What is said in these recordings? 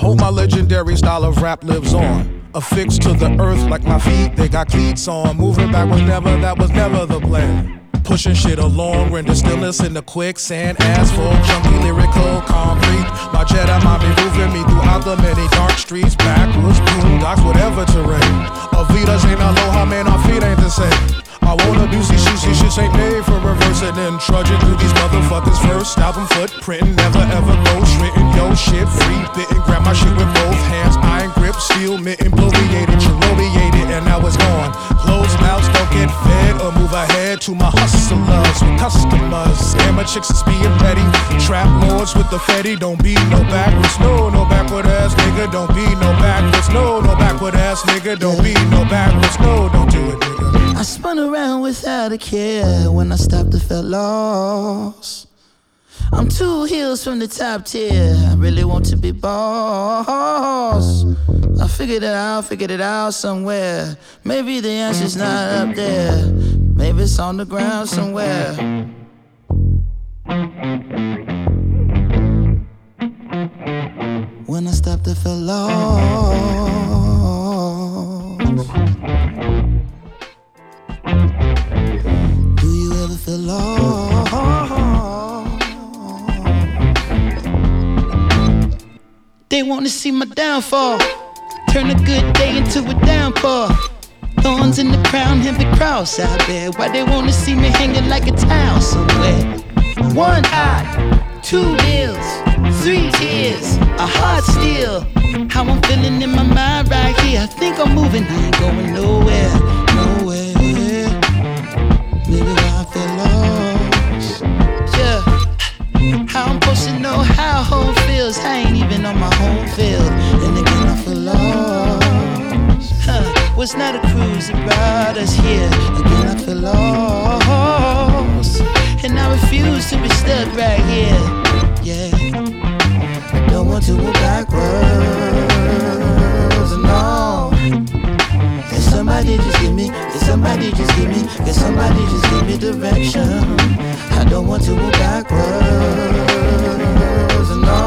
Hope my legendary style of rap lives on. Affixed to the earth like my feet, they got cleats on. Moving back that was never the plan. Pushing shit along, render stillness in the quicksand. Asphalt, chunky, lyrical, concrete. My Jedi mind be moving me throughout the many dark streets. Backwoods, boondocks, whatever terrain. Avitas ain't aloha, man, our feet ain't the same. I won't abuse these shit ain't made for reversing and trudging through these motherfuckers. First album footprint, never ever ghost written. Yo, shit, free bitten, grab my shit with both hands. Iron grip, steel mitten, bloviated, cherobiated, and now it's gone. Closed mouths don't get fed or move ahead to my hustlers with customers. Scammer chicks is being petty. Trap lords with the fetty, don't be no backwards. No backward ass nigga, don't be no backwards. No backward ass nigga, don't be no backwards. No, don't do it, nigga. I spun around without a care. When I stopped, I felt lost. I'm 2 hills from the top tier. I really want to be boss. I figured it out somewhere. Maybe the answer's not up there. Maybe it's on the ground somewhere. When I stopped, I felt lost. Do you ever feel lost? They wanna see my downfall. Turn a good day into a downpour. Thorns in the crown, heavy cross out there. Why they wanna see me hanging like a towel somewhere? 1 eye, 2 bills, 3 tears, a heart still. How I'm feeling in my mind right here. I think I'm moving, I ain't going nowhere. Maybe why I feel lost. Yeah. How I'm supposed to know how home feels? I ain't even on my home field. And again I feel lost. Was not a cruise that brought us here. Again I feel lost. And I refuse to be stuck right here. Yeah. I don't want to go backwards, no. Can somebody just give me, can somebody just give me, can somebody just give me direction? I don't want to go backwards, no.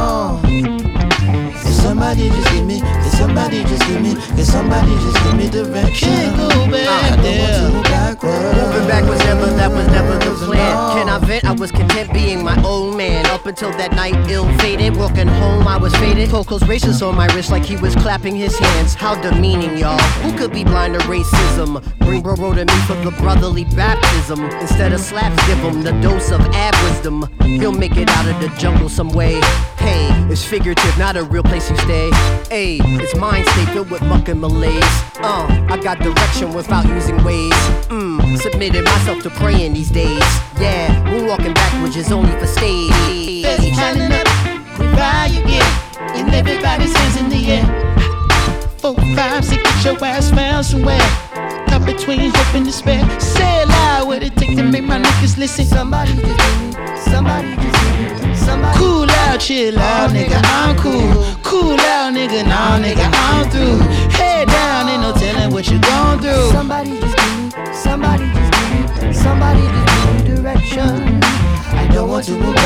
Can somebody just give me, can somebody just give me, can somebody just give me direction? Can't go back there. I don't want to go backwards. Moving back was never the plan. Can I vent? I was content being my own man. Up until that night, ill-fated. Walking home, I was faded. Focals racist on my wrist like he was clapping his hands. How demeaning, y'all. Who could be blind to racism? Bring bro to me for the brotherly baptism. Instead of slaps, give him the dose of ab wisdom. He'll make it out of the jungle some way. Hey, it's figurative, not a real place you stay. Hey, it's mind state filled with muck and malaise. I got direction without using ways. Submitted myself to praying these days. Yeah, moonwalking backwards is only for stage. Best handing up, we ride again. And everybody's hands in the air. 4, 5, 6, get your ass found somewhere. Caught between hope and despair. Say it loud, what it take to make my niggas listen. Somebody just give me, somebody just give me, somebody. Cool out, chill out, nigga, I'm cool. Cool out, nigga, nah, nigga, I'm through. Head down, ain't no telling what you gon' through. Somebody just give me, somebody just give me, somebody just give me direction. I don't want to go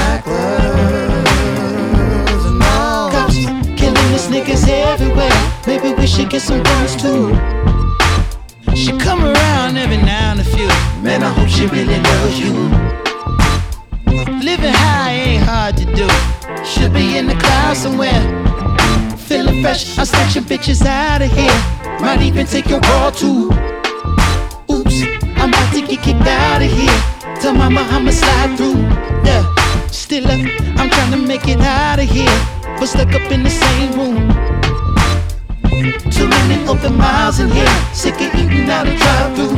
backwards, no. Cops killing these niggas everywhere. Maybe we should get some guns too. She come around every now and a few. Man, I hope she really loves you. Living high ain't hard to do. Should be in the clouds somewhere. Feeling fresh, I'll snatch your bitches out of here. Might even take your bra too. Oops, I'm about to get kicked out of here. Tell mama I'ma slide through. Yeah, still up, I'm trying to make it out of here. But stuck up in the same room. Too many open miles in here. Sick of eating out of drive-thru.